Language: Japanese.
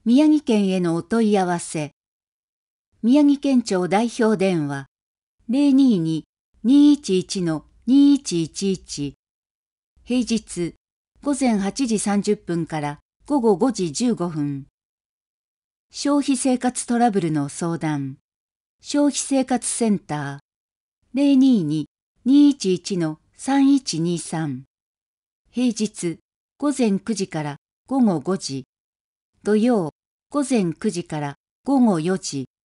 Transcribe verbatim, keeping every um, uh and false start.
宮城県へのお問い合わせ。宮城県庁代表電話 ゼロにーにーにーいちいちのにーいちいちいち。平日ごぜんはちじさんじゅっぷんからごごごじじゅうごふん。消費生活トラブルの相談。消費生活センター ゼロにーにーにーいちいちのさんいちにさん。平日ごぜんくじからごごごじ。土曜ごぜんくじからごごよじ。